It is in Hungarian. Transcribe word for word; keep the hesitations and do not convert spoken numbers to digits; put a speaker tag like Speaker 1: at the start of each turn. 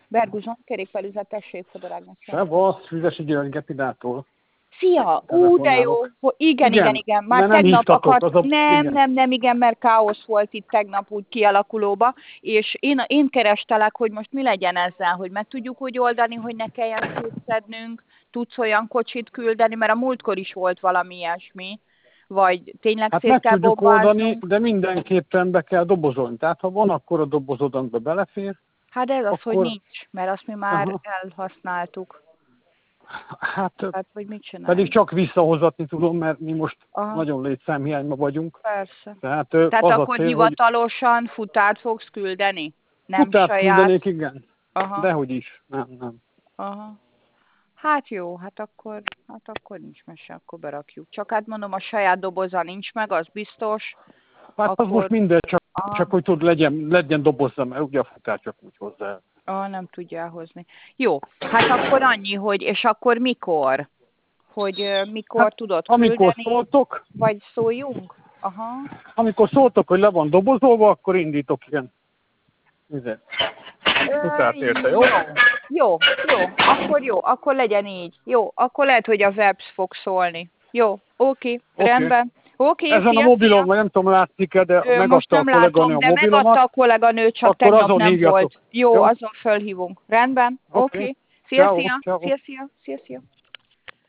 Speaker 1: Berguzson, kerékpárüzetesség, Fodorágnak.
Speaker 2: Szevasz, Füzesi György Gepidától.
Speaker 1: Szia! Ú, de jó! Igen, igen, igen. igen. Már
Speaker 2: nem
Speaker 1: tegnap
Speaker 2: hívtatok,
Speaker 1: akart...
Speaker 2: az a...
Speaker 1: Nem,
Speaker 2: igen.
Speaker 1: nem, nem, igen, mert káosz volt itt tegnap úgy kialakulóba, és én, én kerestelek, hogy most mi legyen ezzel, hogy meg tudjuk úgy oldani, hogy ne kelljen szétszednünk, tudsz olyan kocsit küldeni, mert a múltkor is volt valami ilyesmi, vagy tényleg
Speaker 2: Hát
Speaker 1: szét
Speaker 2: meg
Speaker 1: kell
Speaker 2: tudjuk
Speaker 1: bombáznunk.
Speaker 2: oldani, de mindenképpen be kell dobozolni. Tehát ha van, akkor a dobozod, amiben belefér.
Speaker 1: Hát ez az,
Speaker 2: akkor...
Speaker 1: hogy nincs, mert azt mi már
Speaker 2: Aha.
Speaker 1: elhasználtuk.
Speaker 2: Hát,
Speaker 1: hát, hogy mit csinálj?
Speaker 2: pedig csak visszahozatni tudom, mert mi most
Speaker 1: Aha.
Speaker 2: nagyon létszámhiányban vagyunk.
Speaker 1: Persze.
Speaker 2: Tehát,
Speaker 1: Tehát
Speaker 2: az
Speaker 1: akkor
Speaker 2: a cél,
Speaker 1: hivatalosan hogy... futárt fogsz küldeni? Nem
Speaker 2: futárt
Speaker 1: saját?
Speaker 2: küldenék, igen.
Speaker 1: Aha.
Speaker 2: Dehogy is. Nem, nem.
Speaker 1: Aha. Hát jó, hát akkor, hát akkor nincs mese, akkor berakjuk. Csak hát mondom, a saját doboza nincs meg, az biztos.
Speaker 2: Hát
Speaker 1: akkor...
Speaker 2: az most minden, csak,
Speaker 1: Aha.
Speaker 2: csak hogy tud, legyen, legyen dobozza, mert ugye a futár csak úgy hozzá.
Speaker 1: Ah, nem tudja elhozni. Jó, hát akkor annyi, hogy, és akkor mikor? Hogy uh, mikor
Speaker 2: hát,
Speaker 1: tudod
Speaker 2: amikor
Speaker 1: küldeni?
Speaker 2: szóltok,
Speaker 1: vagy szóljunk? Aha.
Speaker 2: Amikor szóltok, hogy le van dobozolva, akkor indítok ilyen. Ezért. Futárt érte, jó?
Speaker 1: Jó, jó, akkor jó, akkor legyen így. Jó, akkor lehet, hogy a webs fog szólni. Jó, oké, okay, rendben. Oké,
Speaker 2: okay, Ezen
Speaker 1: szia,
Speaker 2: a mobilon,
Speaker 1: szia.
Speaker 2: nem tudom, látszik-e, de
Speaker 1: Ö,
Speaker 2: megadta a kolléganő a
Speaker 1: de
Speaker 2: mobilomat.
Speaker 1: megadta a kolléganő, csak
Speaker 2: akkor
Speaker 1: tegnap
Speaker 2: azon
Speaker 1: nem
Speaker 2: hívjatok.
Speaker 1: volt. Jó,
Speaker 2: jó,
Speaker 1: azon fölhívunk. Rendben, oké. Okay.
Speaker 2: Okay.
Speaker 1: Szia,
Speaker 2: Ciao,
Speaker 1: szia,
Speaker 2: ciao.
Speaker 1: szia, szia, szia, szia.